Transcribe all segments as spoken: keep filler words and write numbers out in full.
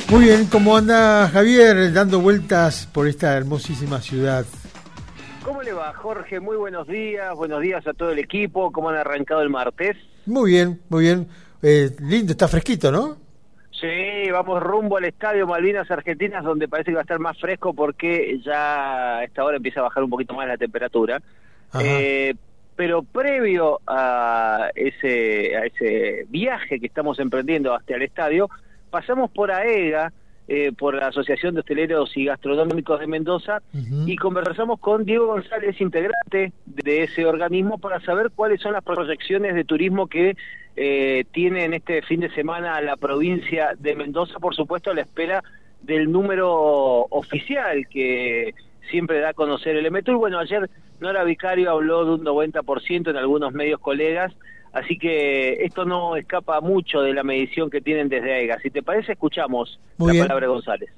Muy bien, ¿cómo anda Javier dando vueltas por esta hermosísima ciudad? ¿Cómo le va, Jorge? Muy buenos días, buenos días a todo el equipo. ¿Cómo han arrancado el martes? Muy bien, muy bien. Eh, lindo, está fresquito, ¿no? Sí, vamos rumbo al Estadio Malvinas Argentinas, donde parece que va a estar más fresco porque ya a esta hora empieza a bajar un poquito más la temperatura. Eh, pero previo a ese, a ese viaje que estamos emprendiendo hasta el estadio, pasamos por AEGA, eh, por la Asociación de Hosteleros y Gastronómicos de Mendoza, uh-huh. y conversamos con Diego González, integrante de ese organismo, para saber cuáles son las proyecciones de turismo que eh, tiene en este fin de semana la provincia de Mendoza, por supuesto a la espera del número oficial que siempre da a conocer el Emetur. Bueno, ayer Nora Vicario habló de un noventa por ciento en algunos medios colegas, así que esto no escapa mucho de la medición que tienen desde AEGA. Si te parece, escuchamos Muy la bien. palabra de González.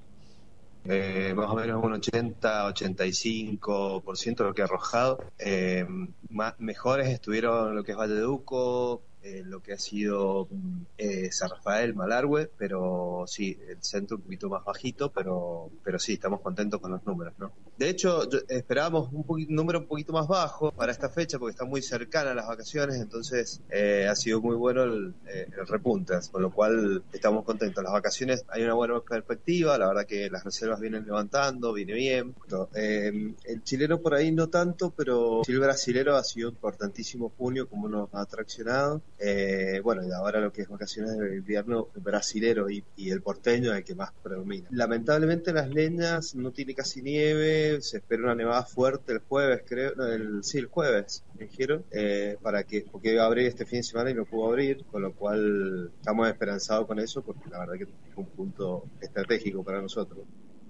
Eh, más o menos un ochenta, ochenta y cinco por ciento lo que ha arrojado. Eh, más, mejores estuvieron lo que es Valleduco, eh, lo que ha sido eh, San Rafael, Malargüe, pero sí, el centro un poquito más bajito, pero pero sí, estamos contentos con los números, ¿no? De hecho, yo, esperábamos un, poquito, un número un poquito más bajo para esta fecha, porque está muy cercana a las vacaciones, entonces eh, ha sido muy bueno el, eh, el repunte, con lo cual estamos contentos. Las vacaciones hay una buena perspectiva, la verdad que las reservas vienen levantando, viene bien. Eh, el chileno por ahí no tanto, pero sí el brasilero ha sido importantísimo junio, como nos ha atraccionado. Eh, bueno, y ahora lo que es vacaciones de invierno, el brasilero y, y el porteño es el que más predomina. Lamentablemente Las Leñas no tiene casi nieve, se espera una nevada fuerte el jueves, creo, no, el, sí, el jueves, me dijeron, eh, para que, porque iba a abrir este fin de semana y no pudo abrir, con lo cual estamos esperanzados con eso, porque la verdad que es un punto estratégico para nosotros.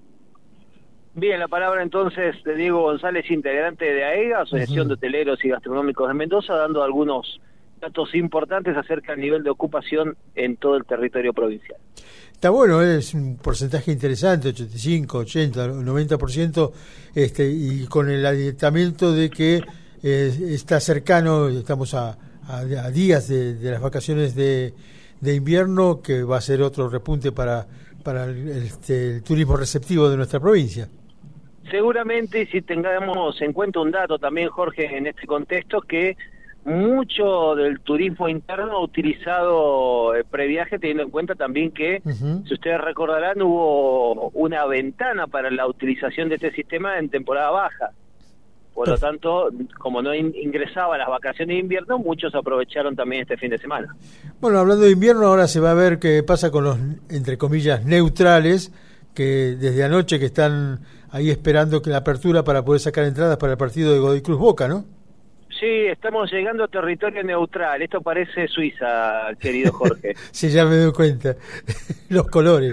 Bien, la palabra entonces de Diego González, integrante de AEGA, Asociación uh-huh. de Hoteleros y Gastronómicos de Mendoza, dando algunos datos importantes acerca del nivel de ocupación en todo el territorio provincial. Está bueno, es un porcentaje interesante, ochenta y cinco, ochenta, noventa por ciento, este, y con el adiantamiento de que eh, está cercano, estamos a, a, a días de, de las vacaciones de, de invierno, que va a ser otro repunte para, para el, este, el turismo receptivo de nuestra provincia. Seguramente, si tengamos en cuenta un dato también, Jorge, en este contexto, que mucho del turismo interno ha utilizado eh, previaje, teniendo en cuenta también que, uh-huh. si ustedes recordarán, hubo una ventana para la utilización de este sistema en temporada baja. Por lo tanto, como no in- ingresaba a las vacaciones de invierno, muchos aprovecharon también este fin de semana. Bueno, hablando de invierno, ahora se va a ver qué pasa con los, entre comillas, neutrales, que desde anoche que están ahí esperando que la apertura para poder sacar entradas para el partido de Godoy Cruz Boca, ¿no? Sí, estamos llegando a territorio neutral. Esto parece Suiza, querido Jorge. Sí, ya me doy cuenta. Los colores.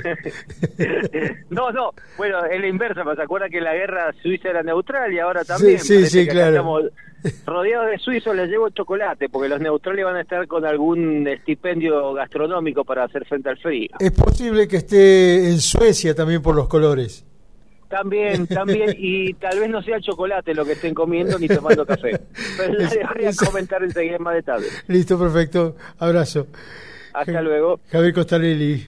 No, no. Bueno, es la inversa. ¿Se acuerda que la guerra Suiza era neutral y ahora también? Sí, sí, sí, claro. Estamos rodeados de suizos, les llevo chocolate, porque los neutrales van a estar con algún estipendio gastronómico para hacer frente al frío. Es posible que esté en Suecia también por los colores. También, también, y tal vez no sea chocolate lo que estén comiendo ni tomando café. Pero les voy a comentar enseguida en más detalle. Listo, perfecto. Abrazo. Hasta luego. Javier Costarelli.